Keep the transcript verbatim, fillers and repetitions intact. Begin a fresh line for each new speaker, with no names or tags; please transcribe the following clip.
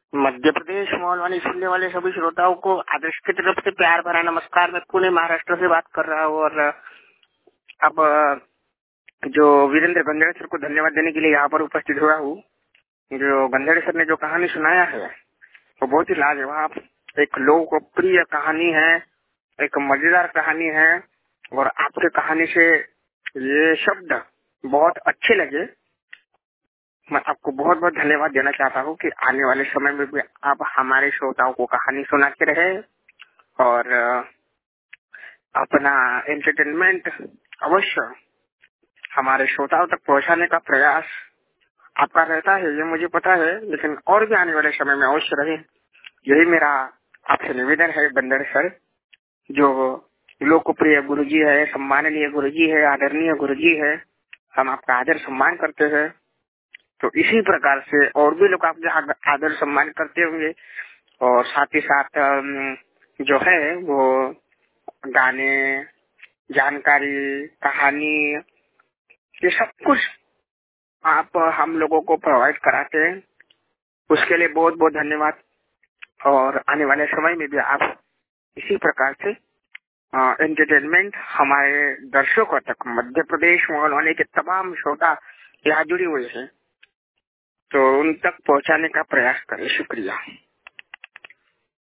मध्य प्रदेश मॉलवानी सुनने वाले सभी श्रोताओं को आदर्श की तरफ से प्यार भरा नमस्कार। मैं पुणे महाराष्ट्र से बात कर रहा हूँ और अब जो वीरेंद्र गंधेड़ सर को धन्यवाद देने के लिए यहाँ पर उपस्थित हुआ हूँ। जो गंधेड़ सर ने जो कहानी सुनाया है वो बहुत ही लाजवाब, एक लोकप्रिय कहानी है, एक मजेदार कहानी है और आपके कहानी से ये शब्द बहुत अच्छे लगे। मैं आपको बहुत बहुत धन्यवाद देना चाहता हूँ कि आने वाले समय में भी आप हमारे श्रोताओं को कहानी सुनाते रहे और अपना एंटरटेनमेंट अवश्य हमारे श्रोताओं तक पहुँचाने का प्रयास आपका रहता है, ये मुझे पता है, लेकिन और भी आने वाले समय में अवश्य रहे। यही मेरा आपसे निवेदन है गंधेड़ सर, जो लोकप्रिय गुरुजी है, सम्माननीय गुरुजी है, आदरणीय गुरुजी है। हम आपका आदर सम्मान करते हैं, तो इसी प्रकार से और भी लोग आपके आदर सम्मान करते होंगे और साथ ही साथ जो है वो गाने, जानकारी, कहानी, ये सब कुछ आप हम लोगों को प्रोवाइड कराते हैं। उसके लिए बहुत बहुत धन्यवाद और आने वाले समय में भी आप इसी प्रकार से एंटरटेनमेंट हमारे दर्शकों तक, मध्य प्रदेश मॉलवानी के तमाम श्रोता यहाँ जुड़े हुए हैं, तो उन तक पहुंचाने का प्रयास करें। शुक्रिया।